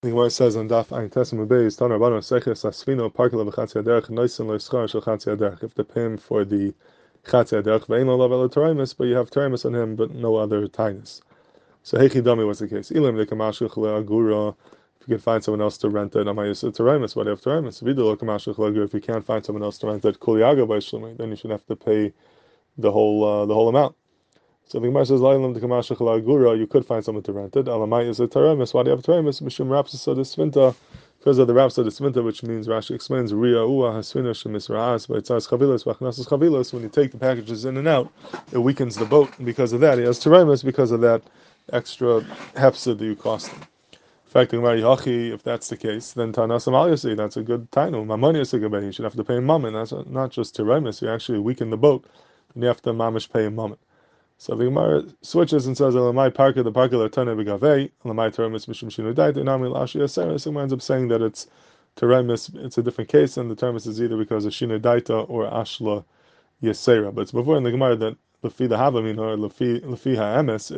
The Gemara says on Daf Ayin Tessim Beis Tanar Rabbanon Seiches Asfino Parkela V'Chatzi Aderech Noisin Lo Yischar Shel Chatzi Aderech. If they pay him for the Chatzi Aderech Ve'ein Lo Lavel Toraimus, but you have Toraimus on him, but no other Tainus. So Heichi Dami was the case. Ilim Dekamashich Le'Agura. If you can find someone else to rent it, Amayis Toraimus. What if Toraimus? Vidul Dekamashich Le'Agura. If you can't find someone else to rent it, Kuliaga V'Shlemi, then you should have to pay the whole amount. So the Gemara says, you could find someone to rent it. Alamai is a teremis. Why do you have teremis? Mishum rapsa de svinta. Because of the rapsa de svinta, which means Rashi explains, Ria ua hasvina shemisraas, but it says chavilas, vachnasas chavilas. When you take the packages in and out, it weakens the boat. And because of that, he has teremis because of that extra hefsa that you cost him. In fact, the Gemara Yachi, if that's the case, then Tanasam Aliyasi, that's a good tainu. Mamoni is a good you should have to pay him mammon. That's not just teremis. You actually weaken the boat, and you have to mamish pay him mammon. So the Gemara switches and says, "Elamai parka the parka l'tana b'gavei, elamai teremis mishum shinu daita, nami l'ashi yaseres." So it ends up saying that it's teremis. It's a different case, and the teremis is either because of shinu daita or ashla yasera. But it's before in the Gemara that lefi the havamin or lefi ha'emes,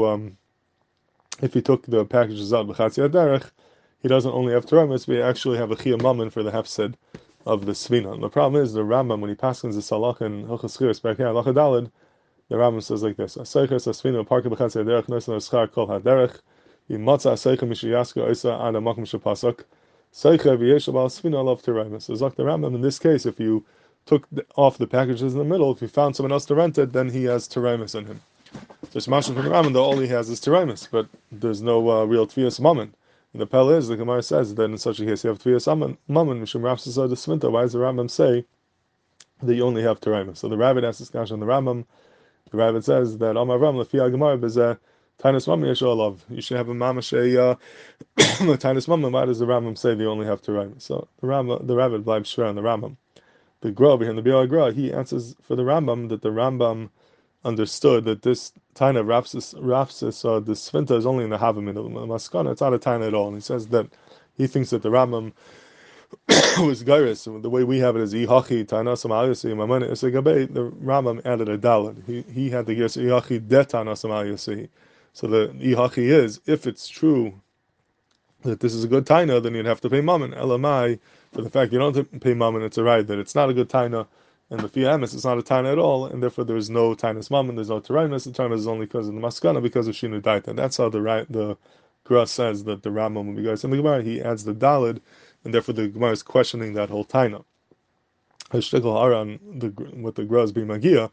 if you took the packages out b'chatzi aderech, he doesn't only have teremis, but he actually have a chiyah mammon for the hefsed of the svina. And the problem is the Rambam, when he passes the salach and hilchos chiras back here halacha daled, the Rambam says like this: Aseiches asvino parka b'chatzi aderech noisin l'schar kol haderech v'matza aseicha mishiyaska oisa ad hamakom shepasuk seicha v'yesh b'al svino alav teremis. So like the Rambam, in this case, if you took off the packages in the middle, if you found someone else to rent it, then he has teremis on him. So it's mentioned from the Rambam that all he has is teremis, but there's no real tviyas mammon. And the Pell is, the Gemara says that in such a case you have tviyas mammon mishum rapsasa de svinta. Why does the Rambam say that you only have teremis? So the Rabbit asks this question on the Rambam. The Rabbit says that Amar Ram Lefi Gemara bezeh Tainus Mammon Yeshua. You should have a mamash a Tainus Mammon. Why does the Rambam say they only have teremis? So the Rabbit bleibt shver on the Rambam. The Gra behind the Biur Gra, he answers for the Rambam that the Rambam understood that this Taina Rapsis the Svinta is only in the Havamid of the Maskana. It's not a Taina at all. And he says that he thinks that the Rambam was Gairis. The way we have it is Ihachi Tainasam Aliyasi Mamana Isagabay. The Rambam added a dalad. He had the Gairis Ihachi De Tainasam Aliyasi. So the Ihachi is, if it's true that this is a good Taina, then you'd have to pay Mammon. Elamai, for the fact you don't pay Mammon, it's a right that it's not a good Taina. And the Fiamis, it's not a Taina at all, and therefore there is no Tainus Mammon, there's no Teremis. The Teremis is only because of the Maskana, because of Shinu Daita. That's how the Gra says that the Rambam will be guys. In the Gemara, he adds the Dalid, and therefore the Gemara is questioning that whole Taina. Hashtikal Aran, what the Gra is being Magia,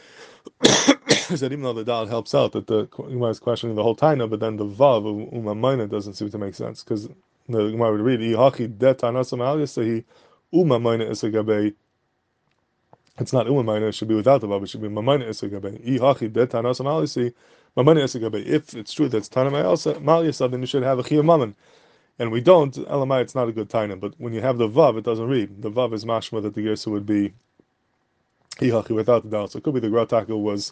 is that even though the Dalid helps out, that the Gemara is questioning the whole Taina, but then the Vav, Umamayna, doesn't seem to make sense, because the Gemara would read, Ihachi de Tanasam Al Yasahi, Umamayna Isagabei. It's not Umamayna, it should be without the Vav, it should be Mamayna Isagabei. Ihachi de Tanasam Al Yasahi, Mamayna Isagabei. If it's true that it's Tanam Mal Yasa, then you should have a Chiyah Mammon. And we don't, Elamai, it's not a good Taina, but when you have the Vav, it doesn't read. The Vav is mashma that the Gersa would be Ihachi without the Dal. So it could be the Grataka was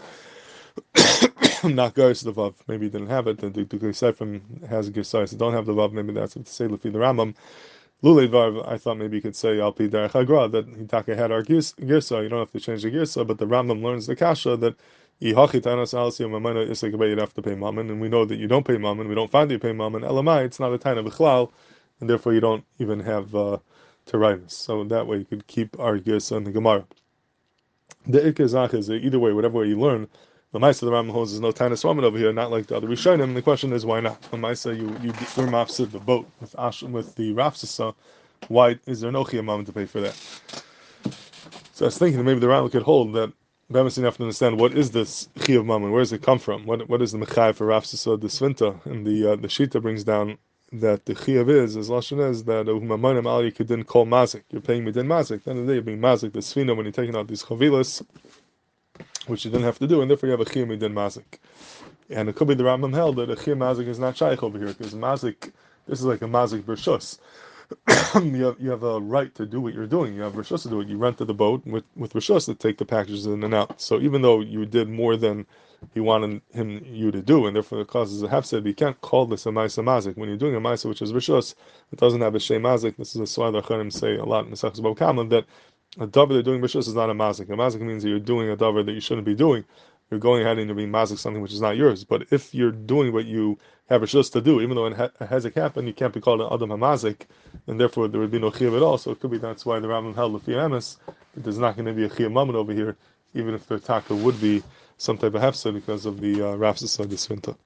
not Gersa the Vav. Maybe he didn't have it, and the Gersefim has a Gersa, so don't have the Vav. Maybe that's what to say Lefi the Rambam. Lulei Vav, I thought maybe you could say Alpi Derech Hagra, that Hitaka had our Gersa. You don't have to change the Gersa, but the Rambam learns the Kasha that Ihachi Tanas Alsi Mamana Isakabay, you'd have to pay Mammon, and we know that you don't pay Mammon, we don't find you pay Mammon. Elamai, it's not a Taina B'chlal, and therefore you don't even have Teremis. So that way you could keep our Gersa in the Gemara. The Ikazach is either way, whatever way you learn. The Maisa the Rambam holds is no Tainus Mammon over here, not like the other Rishonim. And the question is why not? The Maisa you mafsid the boat with the Rafsasa. Why is there no Chiyah Mammon to pay for that? So I was thinking that maybe the Rambam could hold that. Bemis, you have to understand what is this Chiyah Mammon? Where does it come from? What is the Mechai for Rafsasa the Svinta? And the Shita brings down that the Chiyah is Lashon is that Mammon Ali Kedin call Mazik. You're paying Midin Mazik. At the end of the day, you're being Mazik the Svina when you're taking out these Chavilas, which you didn't have to do, and therefore you have a Chiyah Midin Mazik. And it could be the Rambam held that a Chiyah Mazik is not Shaykh over here, because Mazik, this is like a Mazik Bershus. you have a right to do what you're doing. You have Rishus to do it. You rented the boat with Rishus to take the packages in and out. So even though you did more than he wanted you to do, and therefore it causes a hefsed, you can't call this a Maisa Mazik. When you're doing a Maisa which is Rishus, it doesn't have a Shem Mazik. This is why the Chanim say a lot in the Sechus Bab Kamlan that a davar they're doing Rishus is not a Mazik. A Mazik means that you're doing a davar that you shouldn't be doing. you're going ahead and you're being mazik something which is not yours. But if you're doing what you have a shus to do, even though it has a cap, and you can't be called an adam hamazik, and therefore there would be no chiyuv at all. So it could be that's why the Rambam held the emes that there's not going to be a chiyuv moment over here, even if the taka would be some type of hefsa because of the rafsas of the svinta.